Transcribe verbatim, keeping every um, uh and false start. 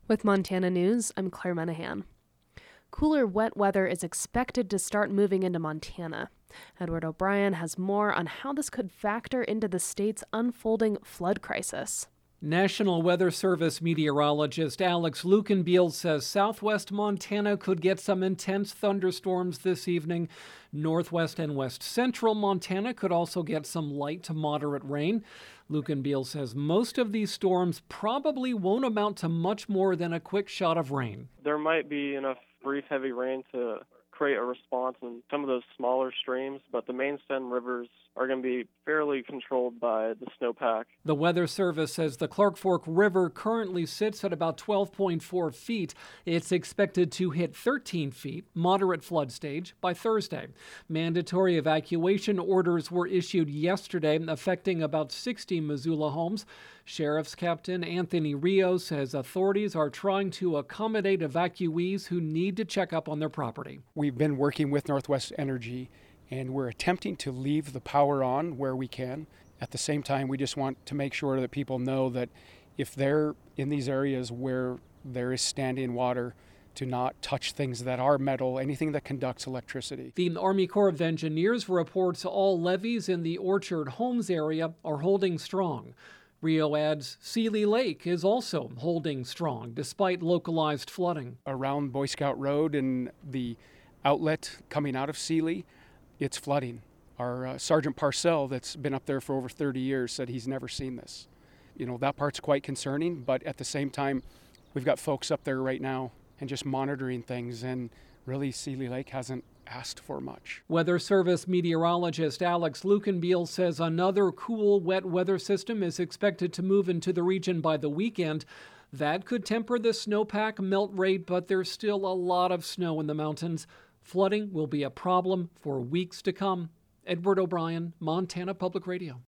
With Montana News, I'm Claire Menahan. Cooler, wet weather is expected to start moving into Montana. Edward O'Brien has more on how this could factor into the state's unfolding flood crisis. National Weather Service meteorologist Alex Lukenbiel says southwest Montana could get some intense thunderstorms this evening. Northwest and west central Montana could also get some light to moderate rain. Lukenbiel says most of these storms probably won't amount to much more than a quick shot of rain. There might be enough brief heavy rain to create a response in some of those smaller streams, but the main stem rivers are going to be fairly controlled by the snowpack. The Weather Service says the Clark Fork River currently sits at about twelve point four feet. It's expected to hit thirteen feet, moderate flood stage, by Thursday. Mandatory evacuation orders were issued yesterday, affecting about sixty Missoula homes. Sheriff's Captain Anthony Rios says authorities are trying to accommodate evacuees who need to check up on their property. We've been working with Northwest Energy, and we're attempting to leave the power on where we can. At the same time, we just want to make sure that people know that if they're in these areas where there is standing water, to not touch things that are metal, anything that conducts electricity. The Army Corps of Engineers reports all levees in the Orchard Homes area are holding strong. Rio adds Seeley Lake is also holding strong despite localized flooding. Around Boy Scout Road and the outlet coming out of Seeley, it's flooding. Our uh, Sergeant Parcell, that's been up there for over thirty years, said he's never seen this. You know, that part's quite concerning, but at the same time, we've got folks up there right now and just monitoring things, and really Seeley Lake hasn't asked for much. Weather Service meteorologist Alex Lukenbiel says another cool, wet weather system is expected to move into the region by the weekend. That could temper the snowpack melt rate, but there's still a lot of snow in the mountains. Flooding will be a problem for weeks to come. Edward O'Brien, Montana Public Radio.